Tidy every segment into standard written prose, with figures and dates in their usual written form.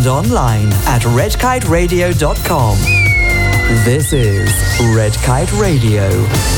and online at redkiteradio.com. This is Red Kite Radio.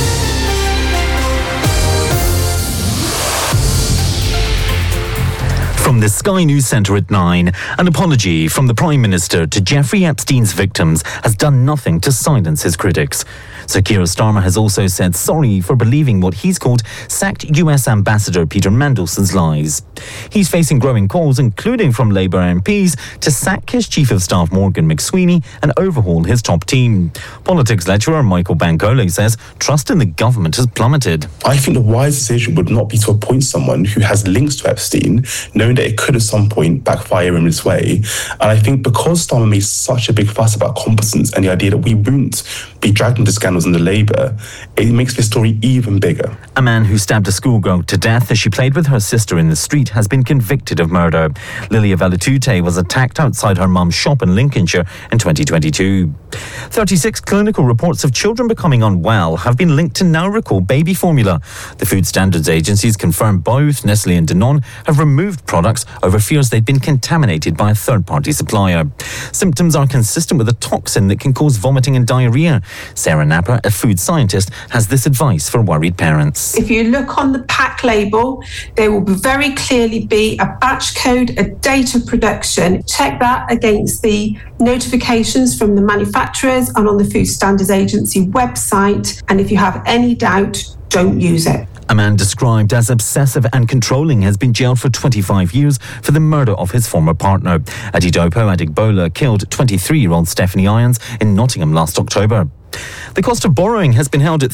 From the Sky News Centre at 9, an apology from the Prime Minister to Jeffrey Epstein's victims has done nothing to silence his critics. Sir Keir Starmer has also said sorry for believing what he's called sacked US Ambassador Peter Mandelson's lies. He's facing growing calls, including from Labour MPs, to sack his Chief of Staff Morgan McSweeney and overhaul his top team. Politics lecturer Michael Bankole says trust in the government has plummeted. I think the wise decision would not be to appoint someone who has links to Epstein, knowing that it could at some point backfire in this way. And I think because Starmer made such a big fuss about competence and the idea that we wouldn't be dragged into scandals under Labour, it makes this story even bigger. A man who stabbed a schoolgirl to death as she played with her sister in the street has been convicted of murder. Lilia Velatute was attacked outside her mum's shop in Lincolnshire in 2022. 36 clinical reports of children becoming unwell have been linked to now recall baby formula. The Food Standards Agencies confirmed both Nestle and Danone have removed products over fears they'd been contaminated by a third-party supplier. Symptoms are consistent with a toxin that can cause vomiting and diarrhoea. Sarah Napper, a food scientist, has this advice for worried parents. If you look on the pack label, there will very clearly be a batch code, a date of production. Check that against the notifications from the manufacturers and on the Food Standards Agency website. And if you have any doubt, don't use it. A man described as obsessive and controlling has been jailed for 25 years for the murder of his former partner. Adidopo Adigbola killed 23-year-old Stephanie Irons in Nottingham last October. The cost of borrowing has been held at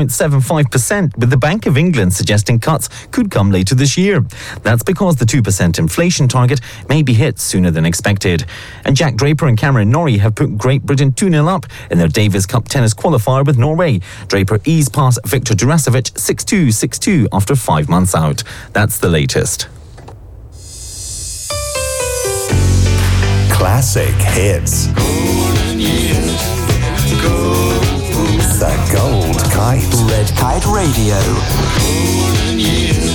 3.75%, with the Bank of England suggesting cuts could come later this year. That's because the 2% inflation target may be hit sooner than expected. And Jack Draper and Cameron Norrie have put Great Britain 2-0 up in their Davis Cup tennis qualifier with Norway. Draper eased past Viktor Durasovic 6-2, 6-2 after 5 months out. That's the latest. Classic hits. Golden years. The Gold Kite. Red Kite Radio. Golden years.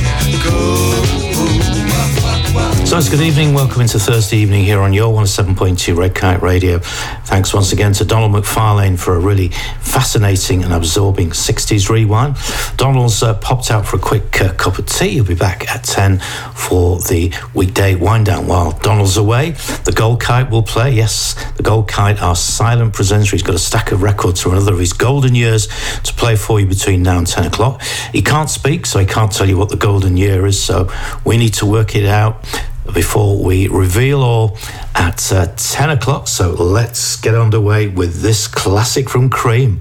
So it's good evening, welcome into Thursday evening here on your 107.2 Red Kite Radio. Thanks once again to Donald McFarlane for a really fascinating and absorbing 60s rewind. Donald's popped out for a quick cup of tea. He'll be back at 10 for the weekday wind down. While Donald's away, the Gold Kite will play. Yes, the Gold Kite, our silent presenter. He's got a stack of records from another of his golden years to play for you between now and 10 o'clock. He can't speak, so he can't tell you what the golden year is, so we need to work it out before we reveal all at 10 o'clock. So let's get underway with this classic from Cream.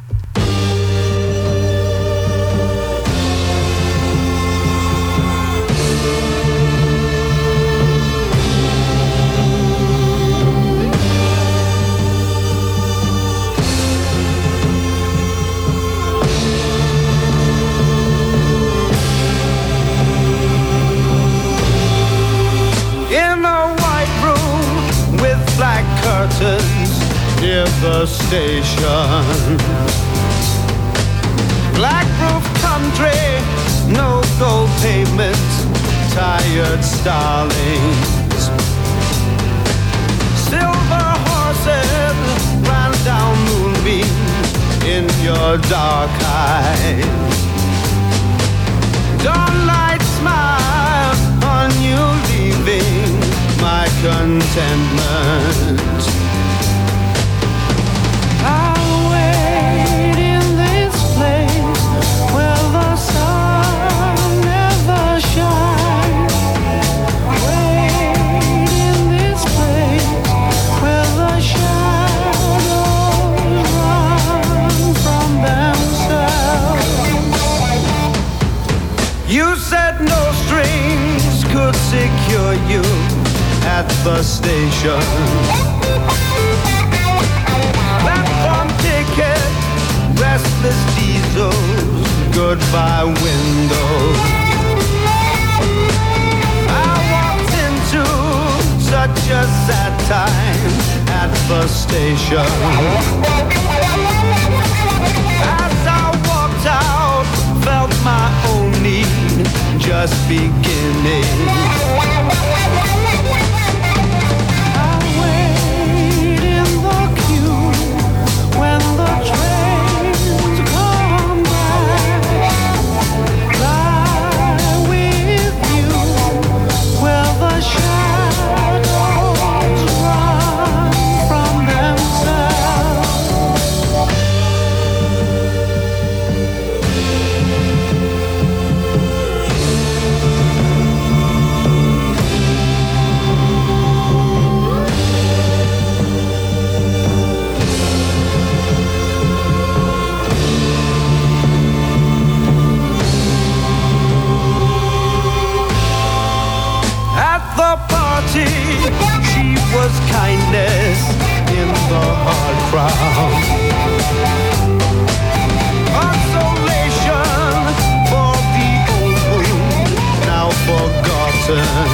Near the station, black roof country, no gold pavement, tired starlings, silver horses ran down moonbeams in your dark eyes. Dawnlight smile on you leaving my contentment. I'll wait in this place where the sun never shines. Wait in this place where the shadows run from themselves. You said no strings could secure you at the station. Platform ticket, restless diesels, goodbye windows. I walked into such a sad time at the station. As I walked out, felt my own need just beginning. kindness in the hard crowd. Consolation for the old wound now forgotten.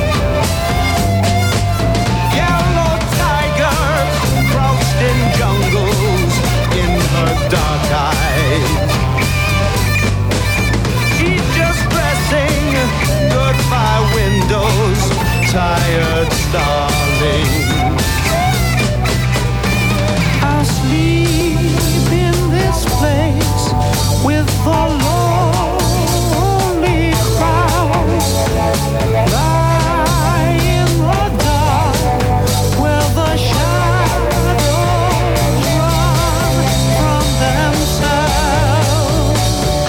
Yellow tigers crouched in jungles in her dark eyes. She's just dressing goodbye windows, tired starling. I'll sleep in this place with the lonely crowds. Lie in the dark where the shadows run from themselves.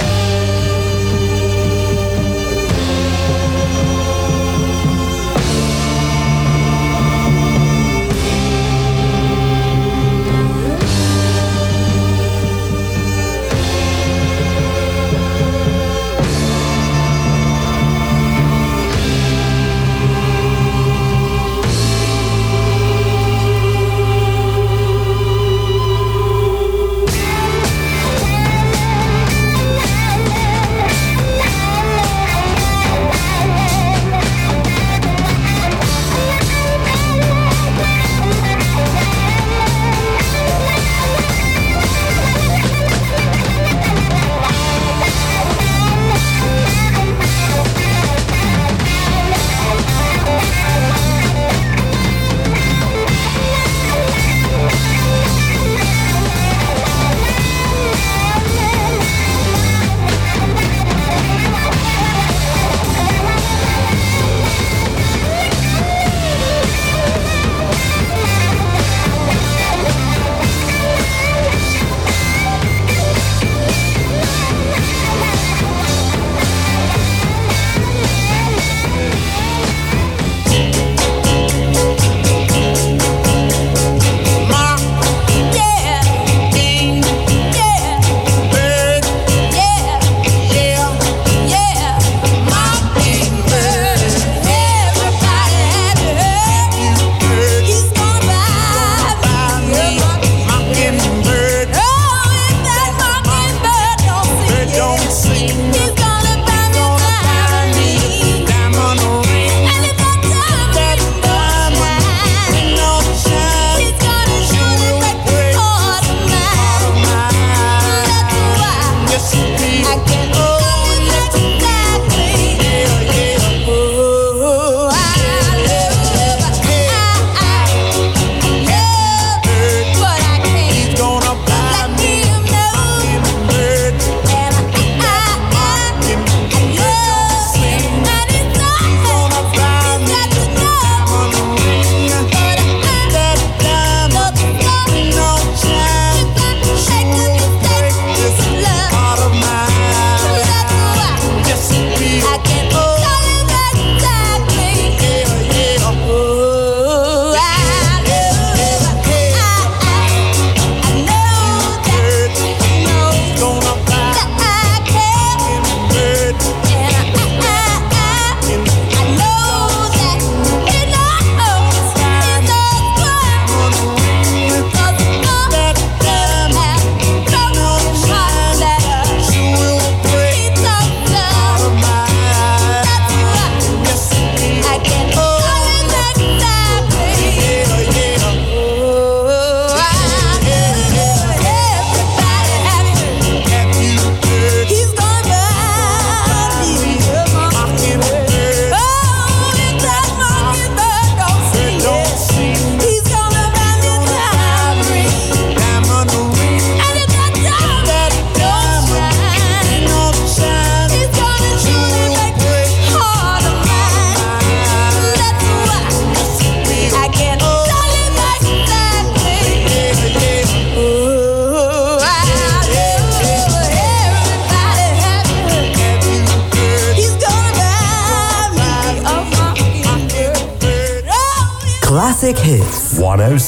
Classic Hits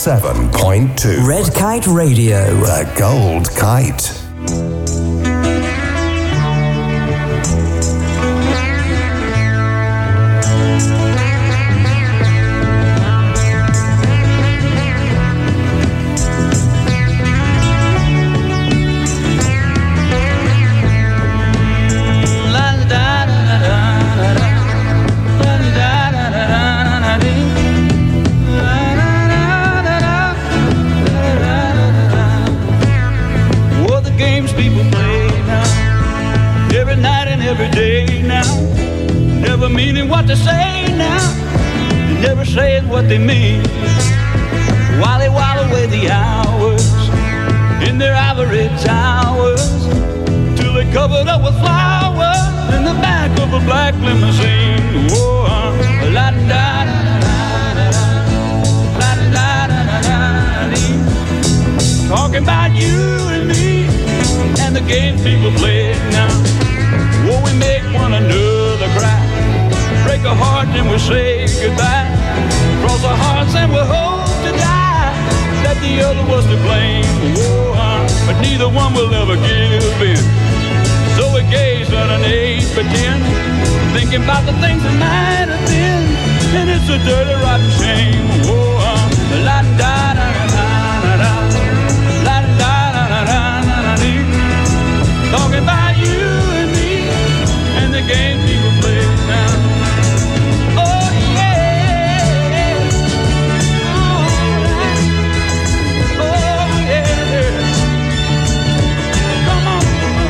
107.2 Red Kite Radio. The Gold Kite. saying what they mean, while they while away the hours in their ivory towers, till they covered up with flowers in the back of a black limousine. Whoa, la da da da da da da da da. Talking about you and me and the games people play now. Whoa, we make one another cry, break our hearts and we say goodbye, cross our hearts and we hope to die that the other was to blame. Whoa, but neither one will ever give in. So we gaze underneath pretend, thinking about the things that might have been, and it's a dirty rotten shame. Whoa, la da da da da, la da da da da da. Talking about you and me and the game people play now. Oh yeah, oh yeah. Come on,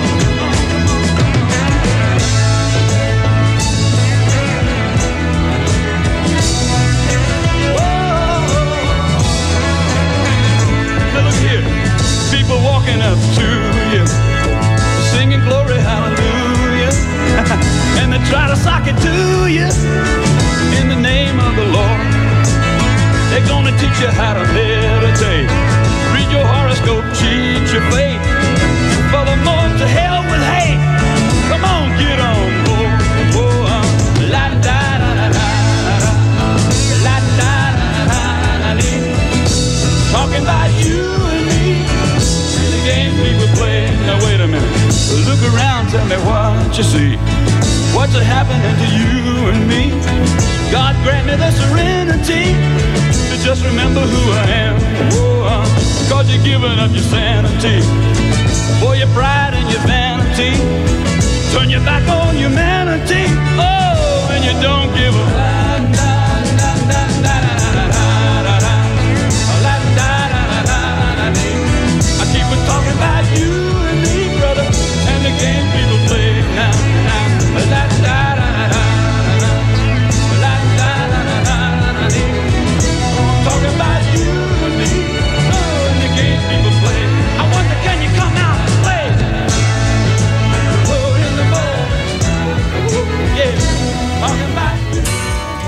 now look here, people walking up to you, singing glory hallelujah, and they try to sock it to you in the name of the Lord. They're gonna teach you how to meditate, read your horoscope, cheat your fate, and furthermore to hell with hate. Come on, get on board. Whoa, la da da da da, la da da da da. Talking about you and me and the games people play. Now wait a minute, look around, tell me what you see. What's happening to you and me? God grant me the serenity to just remember who I am. Whoa, cause you're giving up your sanity for your pride and your vanity. Turn your back on humanity. Oh, and you don't give a I keep on talking about you and me, brother, and the game people play now. La da da da da, la da da da da. Talking about you and me, oh, and the game people play. I wonder, can you come out and play? Oh, in the morning, yeah, talking about you.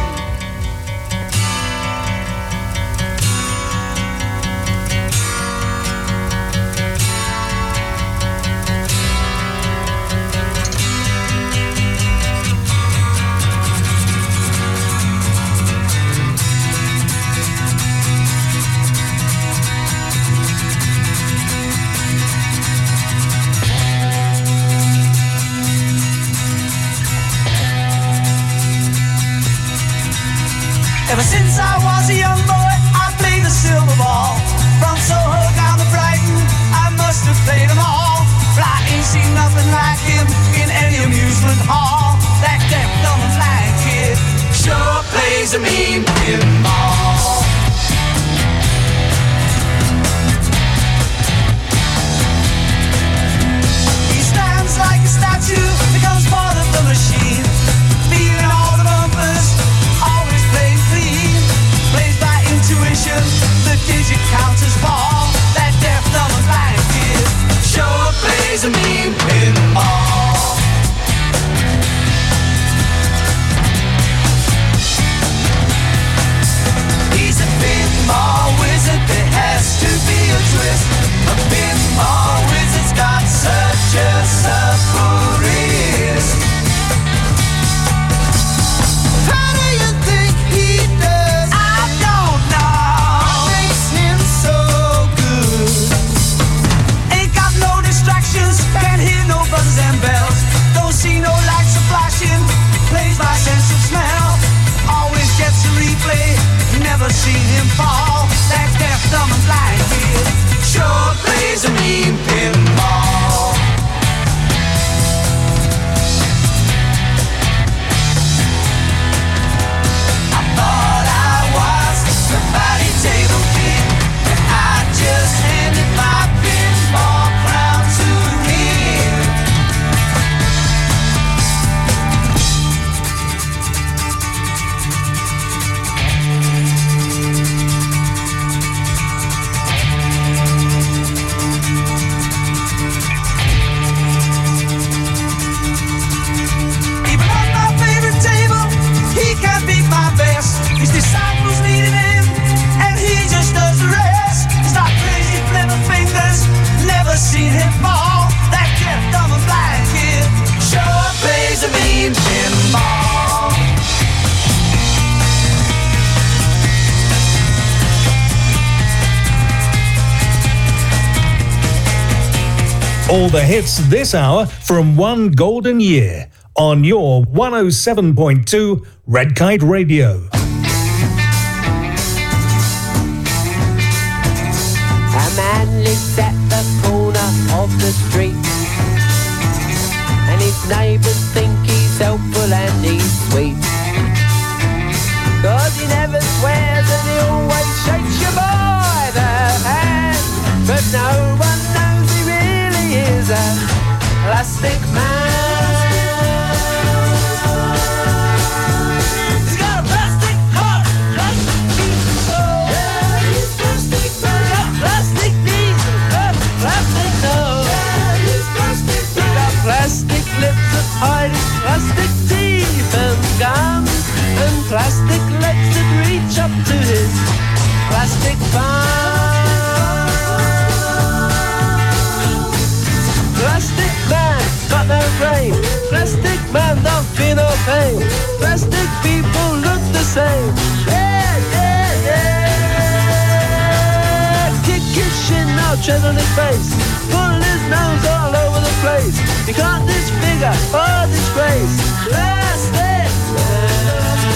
All the hits this hour from one golden year on your 107.2 Red Kite Radio. A man lives at the corner of the street, and his neighbours think he's helpful and he's sweet. 'Cause he never swears and he always shakes you by the hand, but no one knows he really is a plastic man. He's got a plastic heart, plastic feet, oh. Yeah, he's plastic man. He's got plastic knees and plastic nose. Yeah, he's plastic man. He's got plastic lips that hide his plastic teeth and gums, and plastic legs that reach up to his plastic bum. Plastic man, got no brain. Plastic man, don't feel no pain. Plastic people look the same. Yeah, yeah, yeah. Kick his shin, now tread on his face. Pull his nose all over the place. You can't disfigure or disgrace plastic man.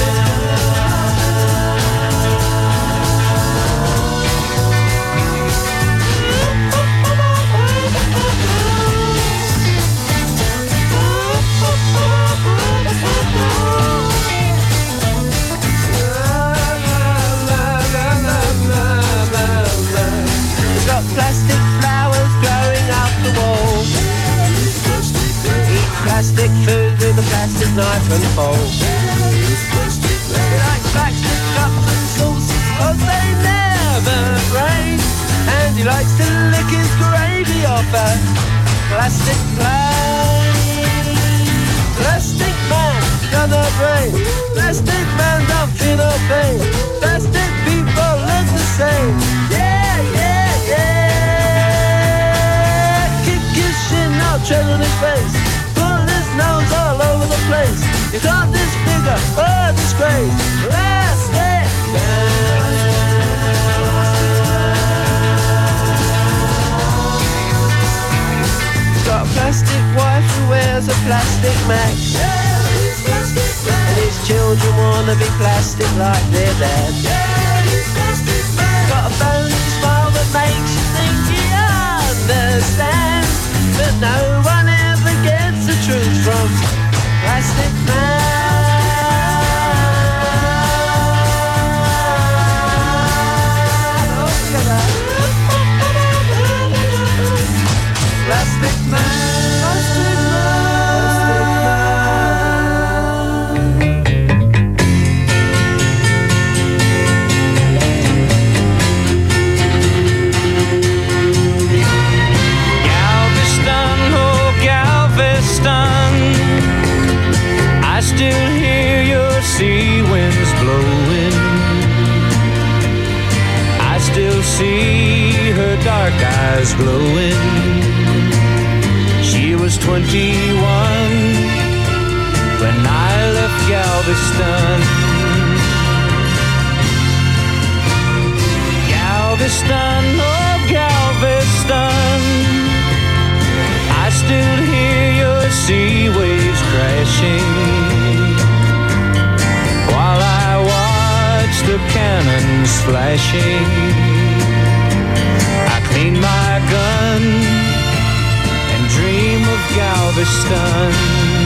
He's got plastic flowers growing out the wall. Eat plastic food with a plastic knife and fork. He likes plastic cups and saucers 'cause they never break, and he likes to lick his gravy off a plastic plate. Plastic man, got no brain. Plastic man, don't feel no pain. Plastic people look the same. Yeah, yeah, yeah. Kick his shin, now tread on his face. Pull his nose all over the place. You can't disfigure or disgrace plastic man. Got a plastic wife who wears a plastic mask. Yeah, he's plastic man. And his children wanna be plastic like their dad. Yeah, he's plastic man. Got a bony smile that makes you think he understands, but no one ever gets the truth from plastic man. Plastic man, plastic Galveston, oh Galveston, I still hear your sea winds blowing. I still see her dark eyes glowing. She was 21 when I left Galveston. Galveston, oh Galveston, I still hear your sea waves crashing while I watch the cannons flashing. I clean my gun and dream of Galveston.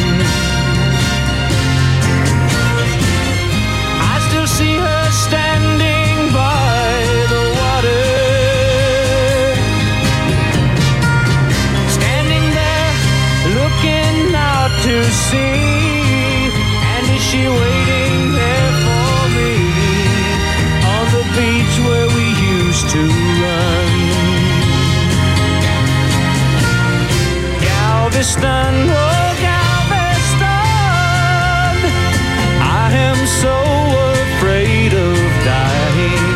I still see her standing by the water, standing there looking out to sea. And is she waiting there for me on the beach where we used to run? Galveston, oh Galveston, I am so afraid of dying.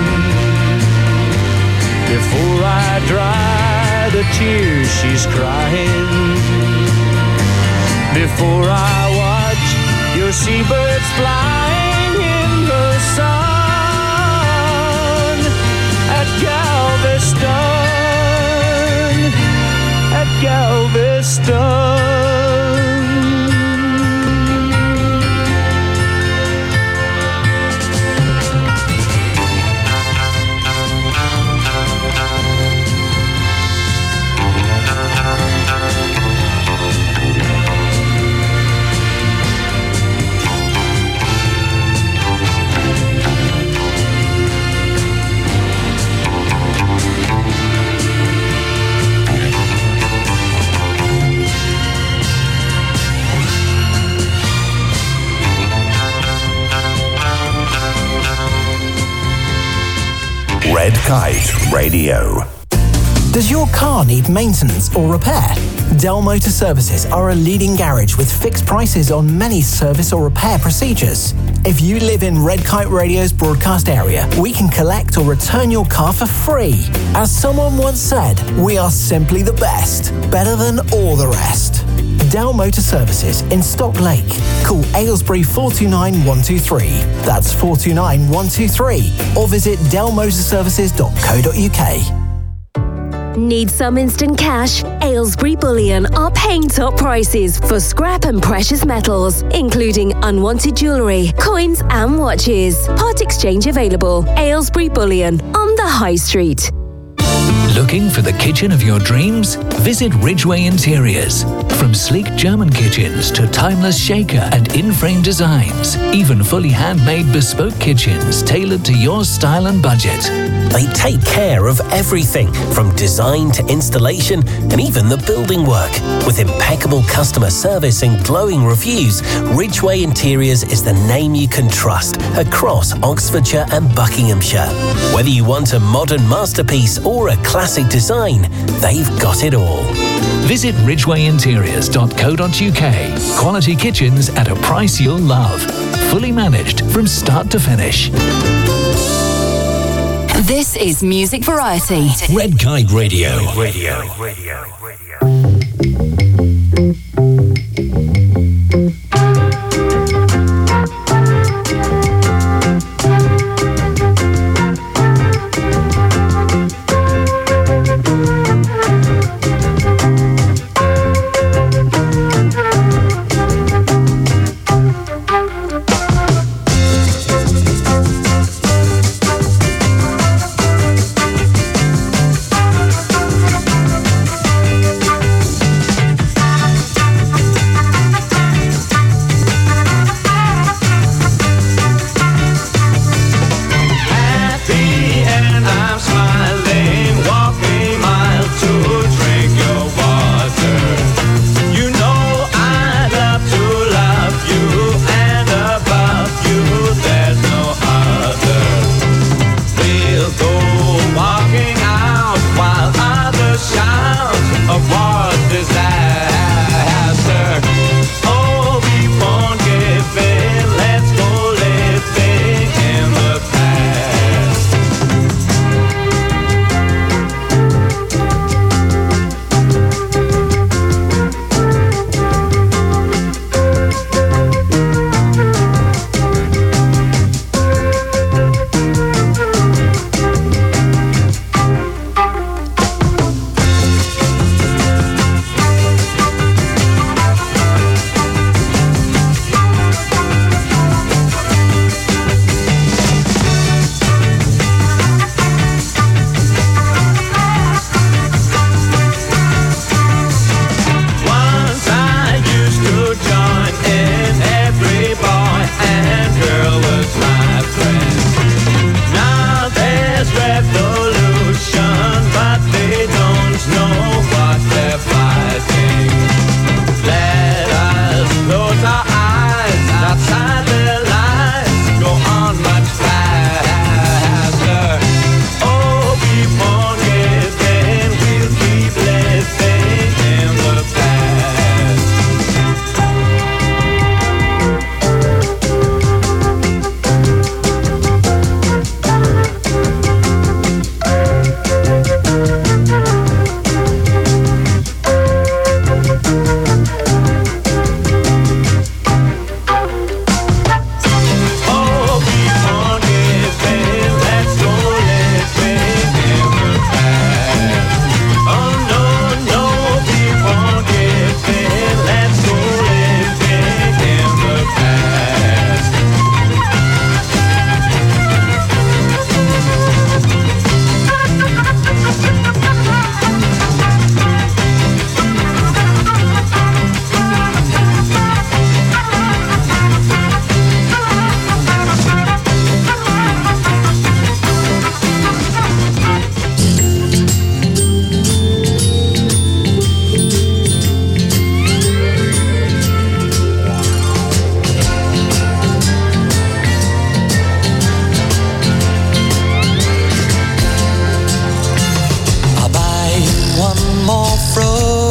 Before I dry the tears she's crying, before I watch your seabirds flying in the sun at Galveston, at Galveston. Red Kite Radio. Does your car need maintenance or repair? Dell Motor Services are a leading garage with fixed prices on many service or repair procedures. If you live in Red Kite Radio's broadcast area, we can collect or return your car for free. As someone once said, we are simply the best, better than all the rest. Dell Motor Services in Stock Lake. Call Aylesbury 429 123. That's 429 123. Or visit dellmotorservices.co.uk. Need some instant cash? Aylesbury Bullion are paying top prices for scrap and precious metals, including unwanted jewellery, coins and watches. Part exchange available. Aylesbury Bullion on the High Street. Looking for the kitchen of your dreams? Visit Ridgeway Interiors. From sleek German kitchens to timeless shaker and in-frame designs, even fully handmade bespoke kitchens tailored to your style and budget. They take care of everything from design to installation and even the building work. With impeccable customer service and glowing reviews, Ridgeway Interiors is the name you can trust across Oxfordshire and Buckinghamshire. Whether you want a modern masterpiece or a classic design, they've got it all. Visit ridgwayinteriors.co.uk. Quality kitchens at a price you'll love. Fully managed from start to finish. This is Music Variety. Red Kite Radio.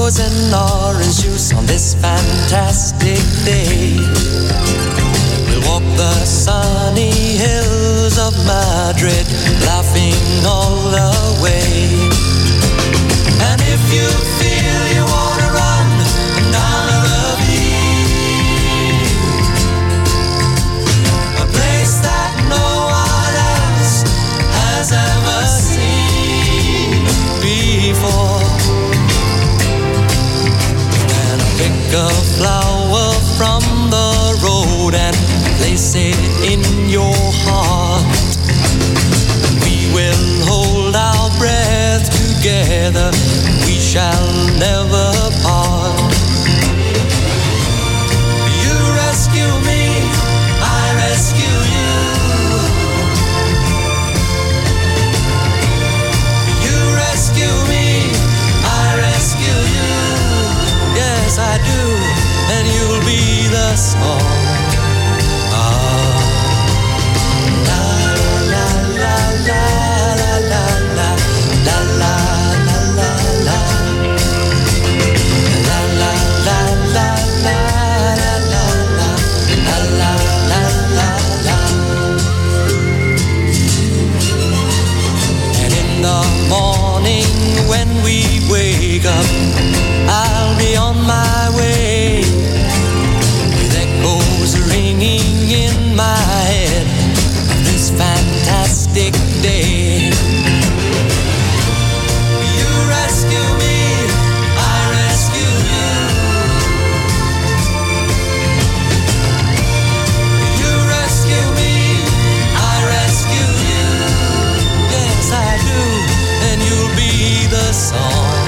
frozen orange juice on this fantastic day. We'll walk the sunny hills of Madrid, laughing all the way. And if you feel you wanna run down a ravine, a place that no one else has ever seen before, and I pick a flower from the road and place it in your heart. We will hold our breath together, we shall never part. You rescue me, I rescue you. You rescue me, I rescue you. Yes, I do, and you'll be the song. When we wake up, I'll be on my way, with echoes ringing in my head of this fantastic day. You rescue me, I rescue you. You rescue me, I rescue you. Yes, I do, and you'll be the song.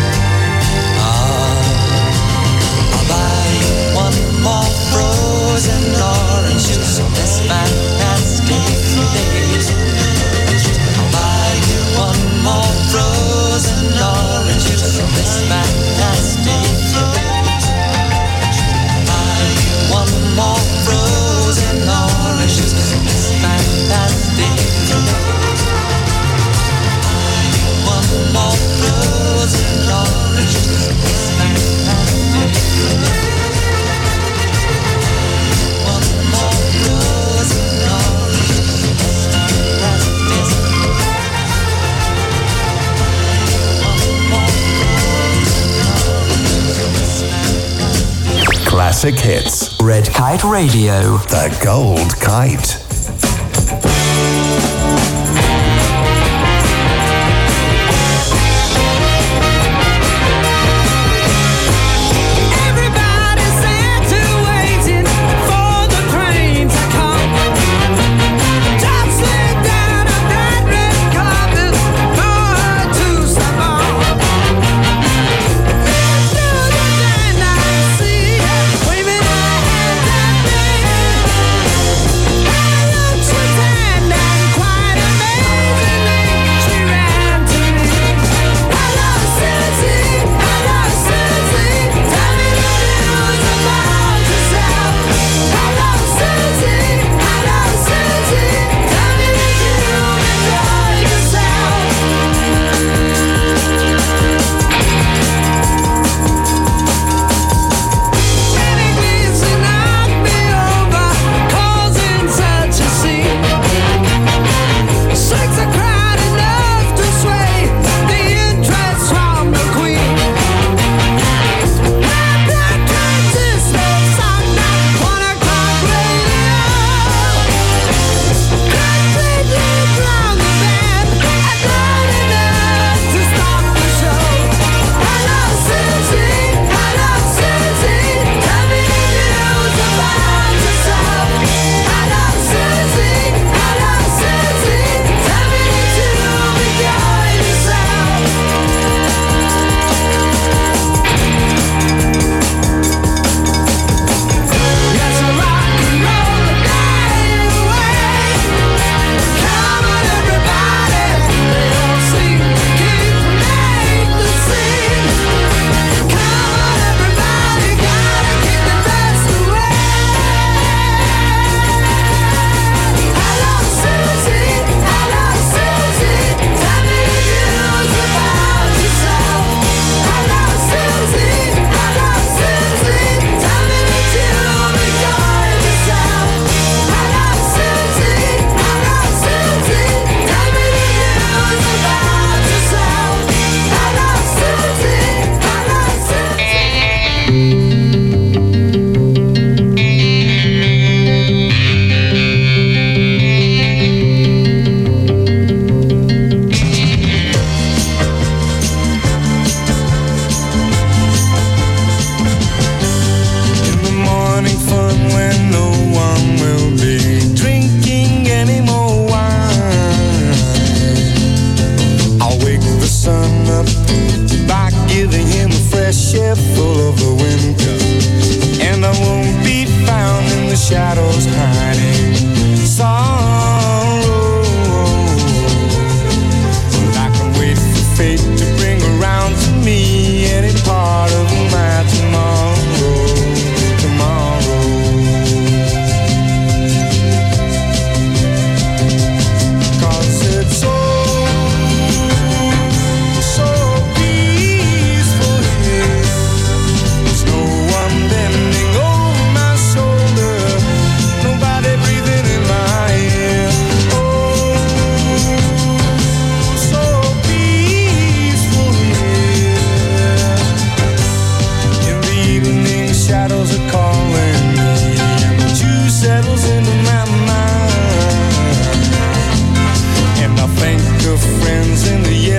I'll buy you one more frozen orange juice on this fantastic day. I'll buy you one more frozen orange juice on this fantastic day. I'll buy you one more frozen orange juice on this fantastic day. One more frozen orange juice on this fantastic day. One more frozen orange juice on this fantastic day. One more frozen orange juice on this fantastic day. Classic hits. Red Kite Radio. The Gold Kite. See, waving our hands at me.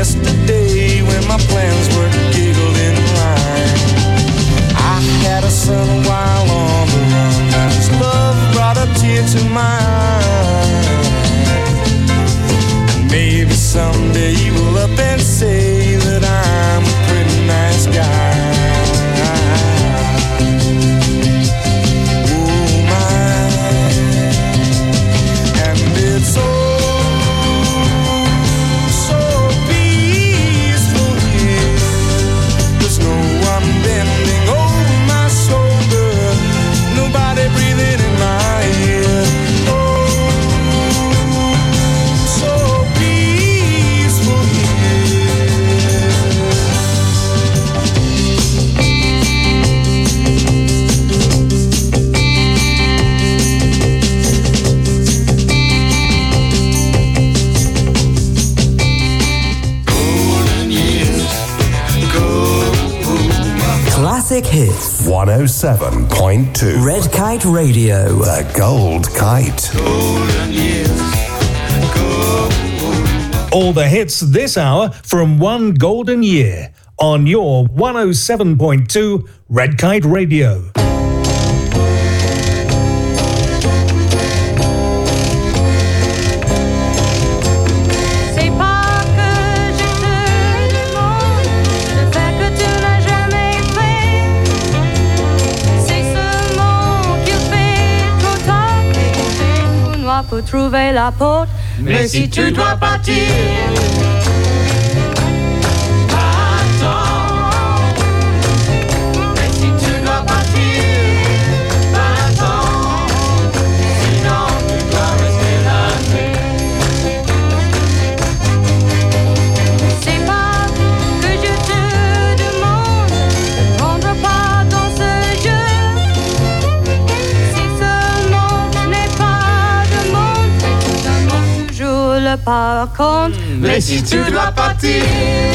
yesterday when my plans were giggled in line. I had a son while on the run, and his love brought a tear to my eye. And maybe someday you will up and say that I'm a pretty nice guy. Classic Hits 107.2 Red Kite Radio. The Gold Kite. All the hits this hour from one golden year on your 107.2 Red Kite Radio. Faut trouver la porte, mais si tu dois partir, attends. Mais si tu dois partir, attends. Sinon tu dois rester là. C'est pas que je te demande de prendre part dans ce jeu. Si seulement ce n'est pas par contre, mais si tu dois partir,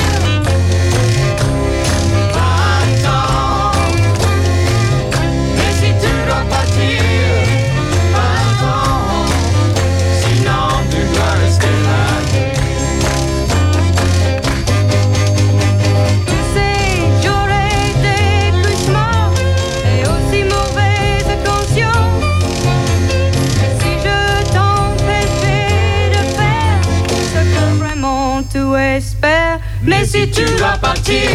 attends. Mais si tu dois partir, attends. Sinon tu dois rester là. Tu sais, j'aurais des cauchemars et aussi mauvaise conscience. Si je t'empêchais de faire ce que vraiment tu espères, mais si tu dois partir,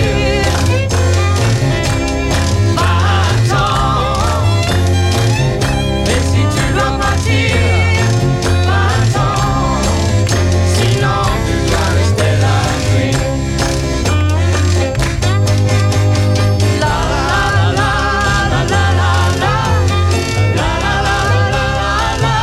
attends. Mais si tu dois partir, attends. Sinon tu dois rester là. La la la la la la la la la la la la.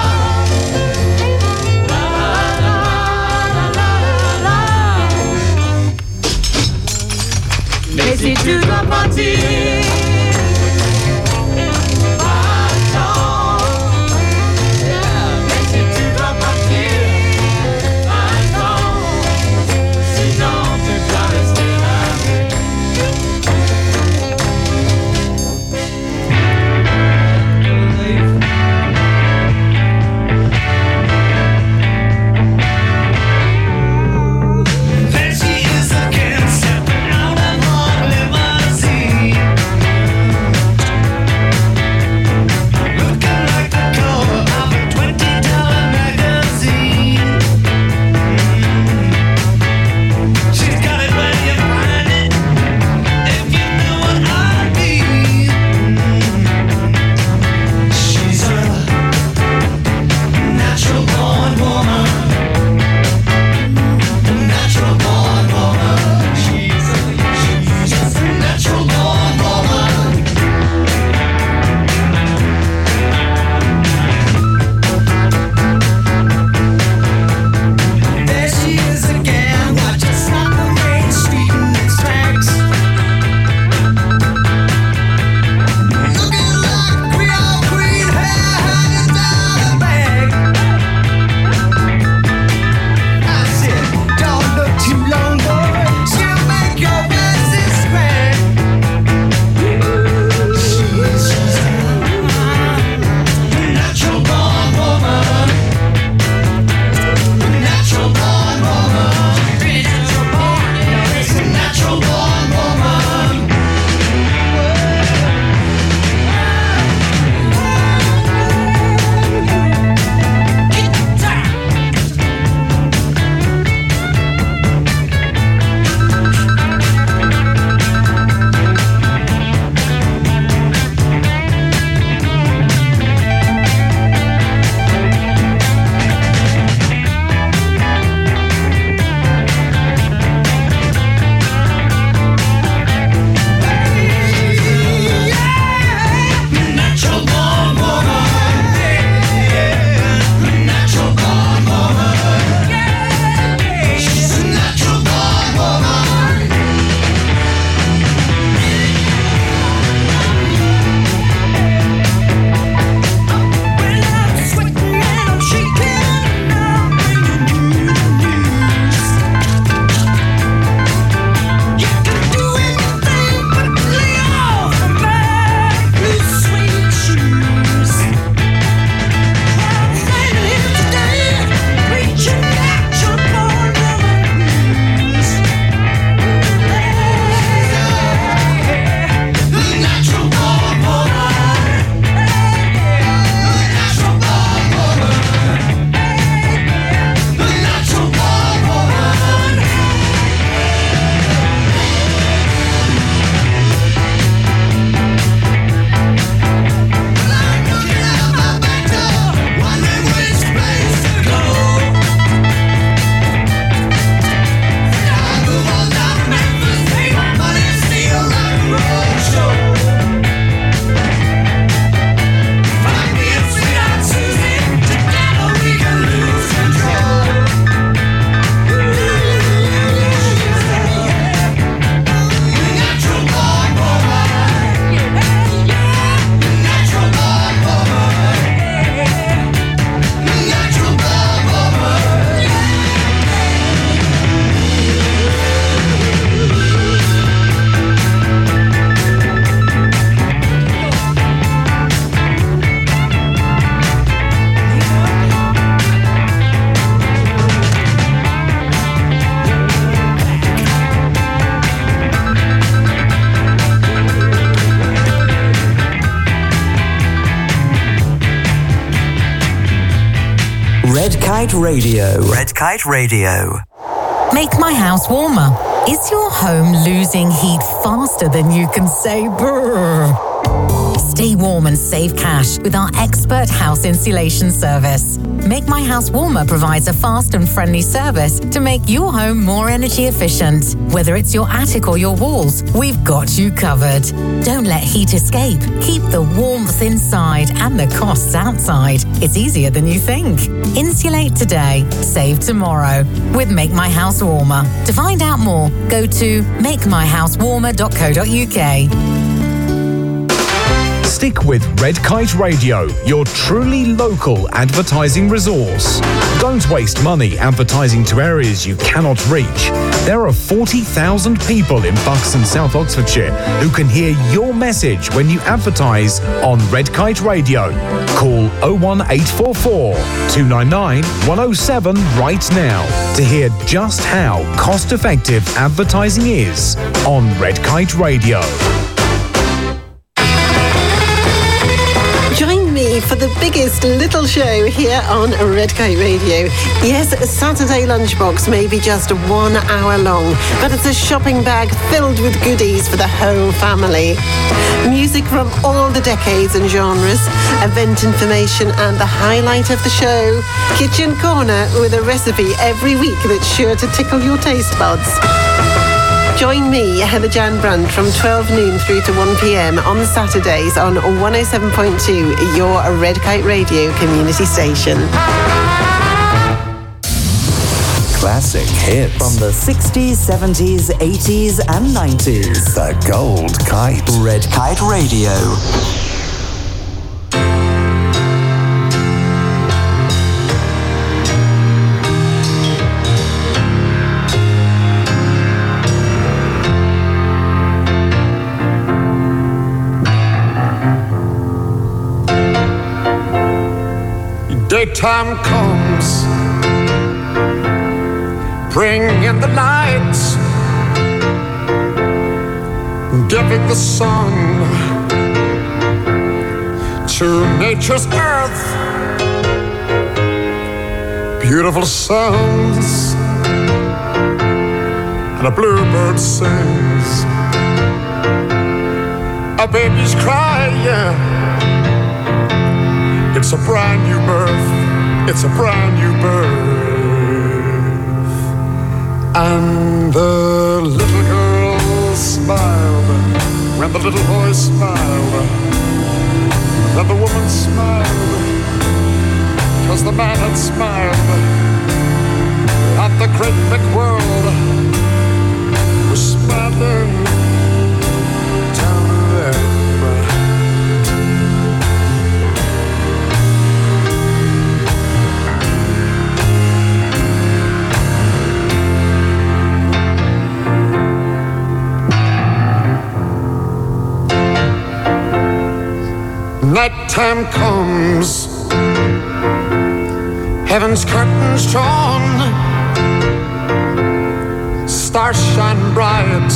Mais si tu dois partir, attends. Mais si tu dois partir, attends. Sinon tu dois rester là. There she is again, stepping out of my limousine. Kite Radio. Red Kite Radio. Make my house warmer. Is your home losing heat faster than you can say brrr? Stay warm and save cash with our expert house insulation service. Make My House Warmer provides a fast and friendly service to make your home more energy efficient. Whether it's your attic or your walls, we've got you covered. Don't let heat escape. Keep the warmth inside and the costs outside. It's easier than you think. Insulate today, save tomorrow with Make My House Warmer. To find out more, go to makemyhousewarmer.co.uk. Stick with Red Kite Radio, your truly local advertising resource. Don't waste money advertising to areas you cannot reach. There are 40,000 people in Bucks and South Oxfordshire who can hear your message when you advertise on Red Kite Radio. Call 01844 299 107 right now to hear just how cost-effective advertising is on Red Kite Radio. Join me for the biggest little show here on Red Kite Radio. Yes, Saturday Lunchbox may be just 1 hour long, but it's a shopping bag filled with goodies for the whole family. Music from all the decades and genres, event information and the highlight of the show, Kitchen Corner with a recipe every week that's sure to tickle your taste buds. Join me, Heather Jan Brandt, from 12 noon through to 1 p.m. on Saturdays on 107.2, your Red Kite Radio community station. Classic hits From the 60s, 70s, 80s and 90s. The Gold Kite. Red Kite Radio. Daytime comes, bring in the light, giving the sun to nature's earth. Beautiful sounds, and a bluebird sings. A baby's crying, yeah. It's a brand new birth, it's a brand new birth. And the little girl smiled when the little boy smiled. Then the woman smiled, 'cause the man had smiled. And the great big world was smiling down there. Nighttime comes, heaven's curtains drawn, stars shine bright.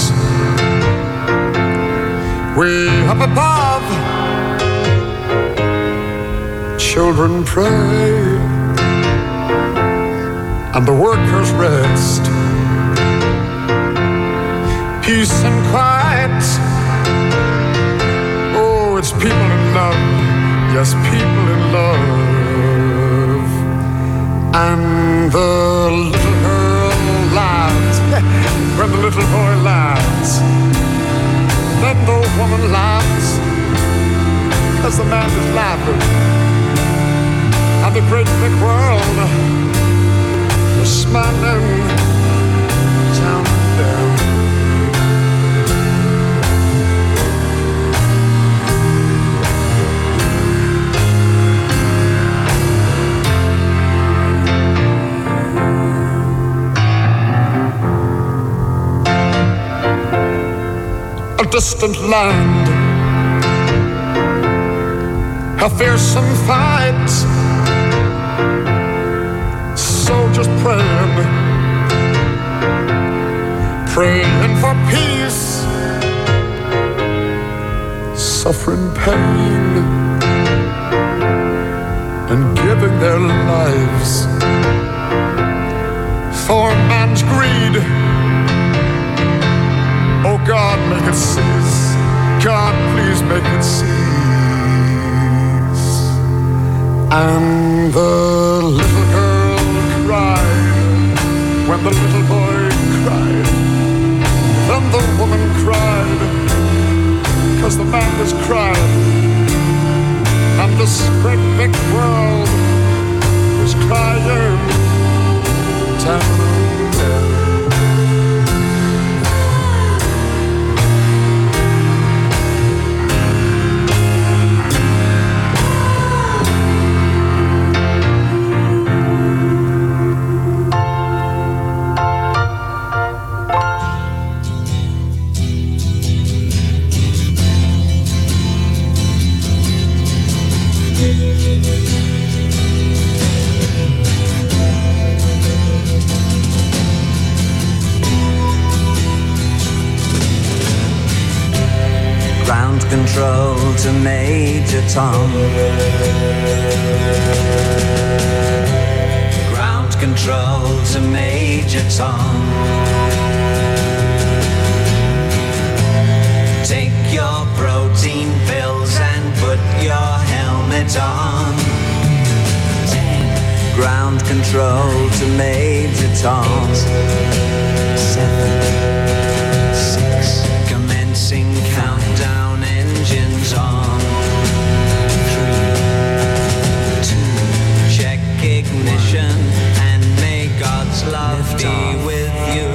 Way up above, children pray, and the workers rest. Peace and quiet. Oh, it's people in love. Yes, people in love. And the little girl laughs when the little boy laughs. Then the woman laughs as the man is laughing. And the great big world is smiling down there. A distant land, a fearsome fight, soldiers praying, praying for peace, suffering pain, and giving their lives for man's greed. Oh God, make it cease. God, please make it cease. And the little girl cried when the little boy cried. Then the woman cried 'cause the man was crying. And this great big world was crying tender. Control to Major Tom. Ground control to Major Tom. Take your protein pills and put your helmet on. 10. Ground control to Major Tom. 7, 6. Commencing countdown. Engines on. 3, 2, check ignition and may God's love be with you.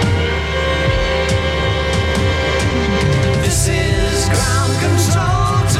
This is ground control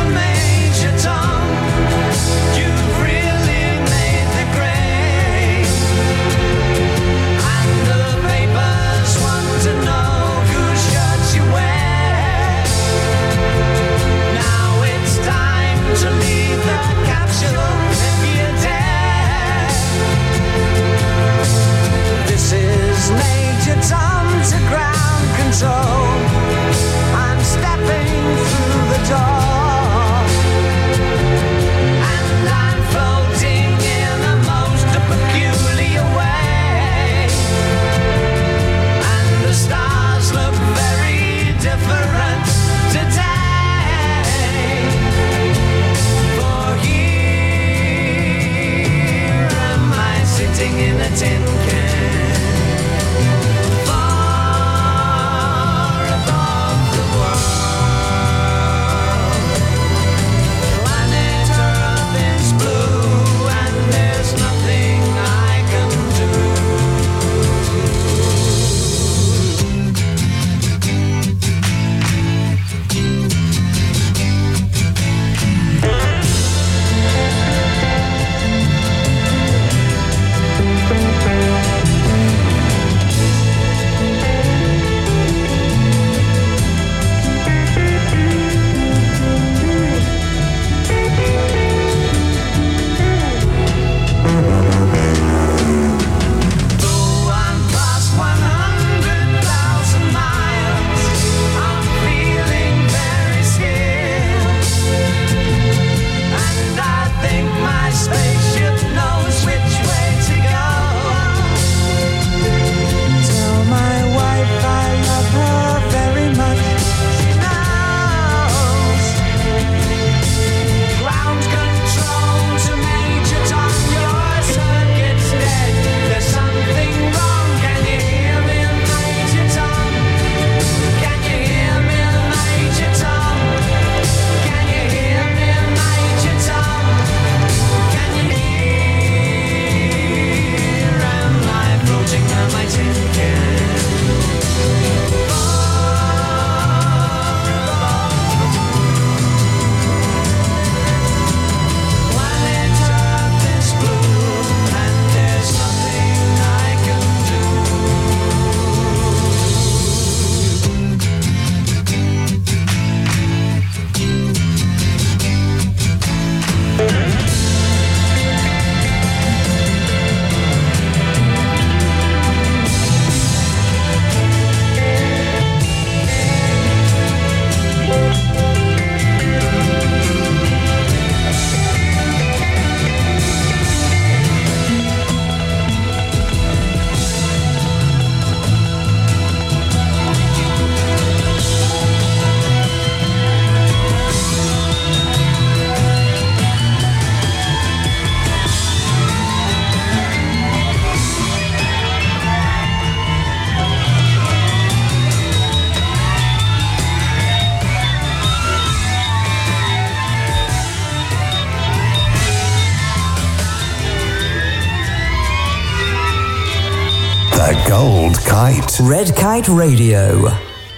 Gold Kite. Red Kite Radio.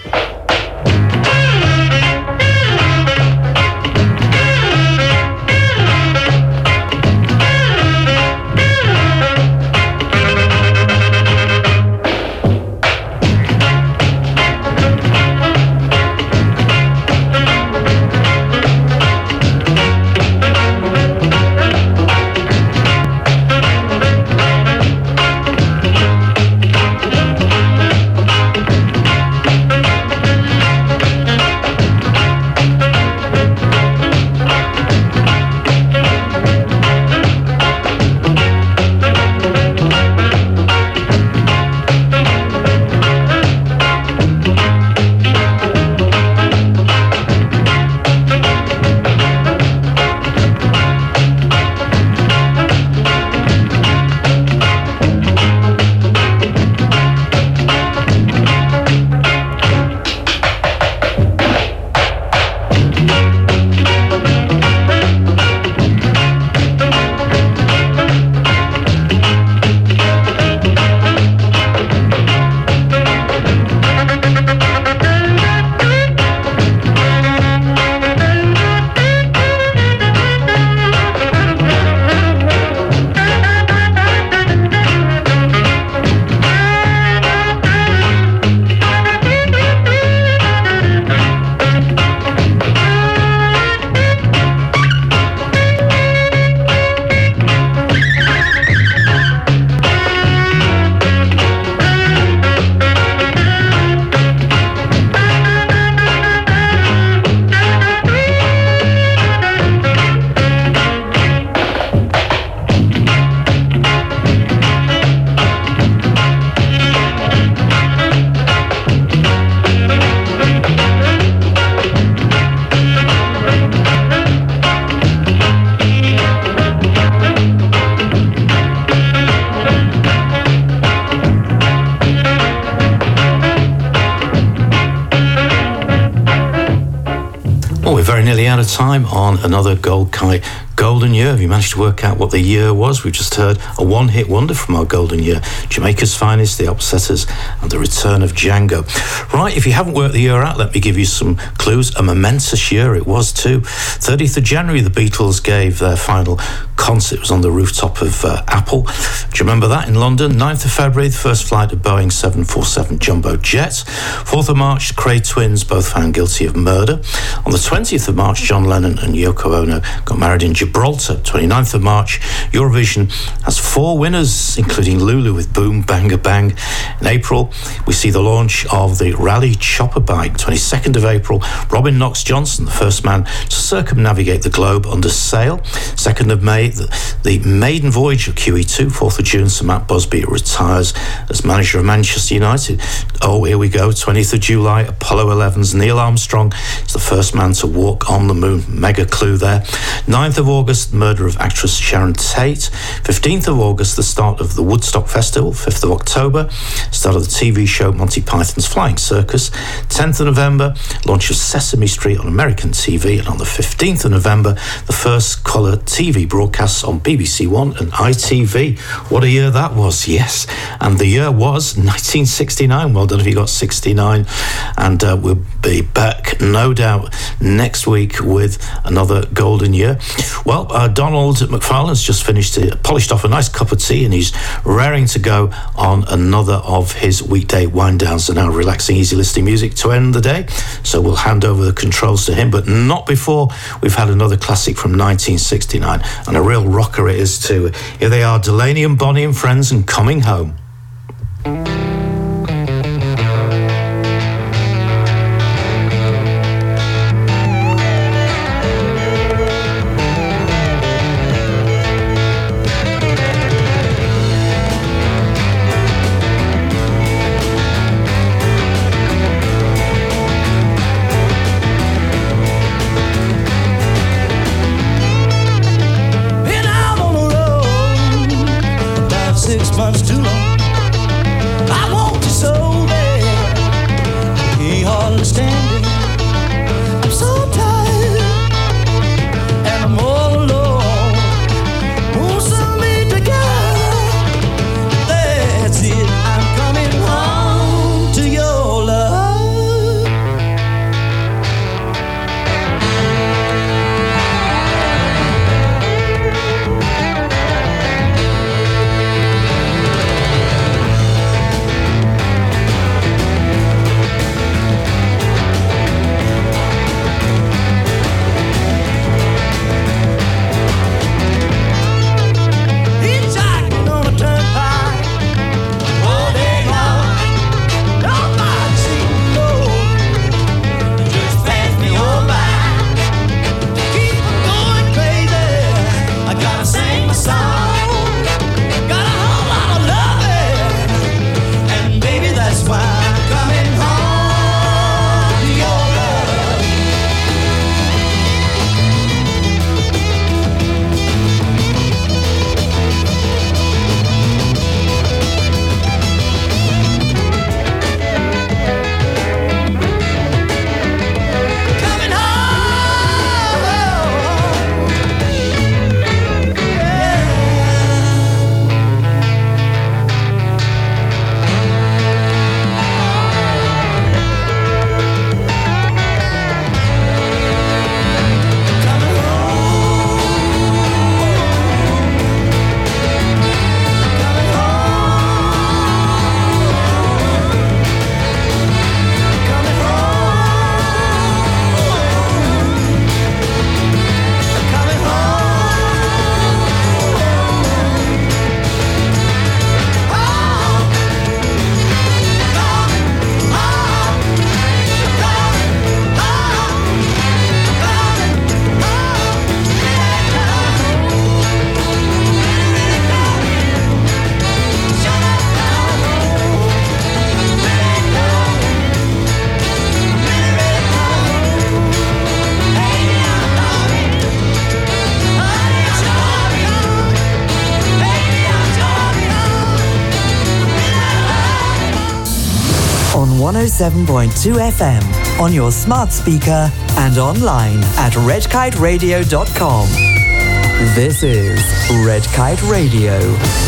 Nearly out of time on another Gold Kite Golden Year. Have you managed to work out what the year was? We've just heard a one-hit wonder from our Golden Year. Jamaica's Finest, The Upsetters, and The Return of Django. Right, if you haven't worked the year out, let me give you some clues. A momentous year it was too. 30th of January, the Beatles gave their final concert. It was on the rooftop of Apple. Do you remember that in London? 9th of February, the first flight of Boeing 747 jumbo jets. 4th of March, Cray twins, both found guilty of murder. On the 20th of March, John Lennon and Yoko Ono got married in Gibraltar. 29th of March, Eurovision has 4 winners, including Lulu with Boom Banga Bang. In April, we see the launch of the Rally Chopper bike. 22nd of April, Robin Knox Johnson, the first man to circumnavigate the globe under sail. 2nd of May, the maiden voyage of QE2. 4th of June, Sir Matt Busby retires as manager of Manchester United. Oh, here we go. 20th of July, Apollo 11's Neil Armstrong is the first man to walk on the moon. Mega clue there. 9th of August, murder of actress Sharon Tate. 15th of August, the start of the Woodstock Festival. 5th of October, start of the TV show Monty Python's Flying Circus. 10th of November, launch of Sesame Street on American TV. And on the 15th of November, the first colour TV broadcasts on BBC One and ITV. What a year that was, yes. And the year was 1969. Well done if you got 69. And we'll be back, no doubt, next week with another golden year. Well, Donald McFarlane's just polished off a nice cup of tea, and he's raring to go on another of his weekday wind downs and our relaxing, easy listening music to end the day. So we'll hand over the controls to him, but not before we've had another classic from 1969, and a real rocker it is too. Here they are, Delaney and Bonnie and Friends, and Coming Home. I'm coming 107.2 FM on your smart speaker and online at redkiteradio.com. This is Red Kite Radio.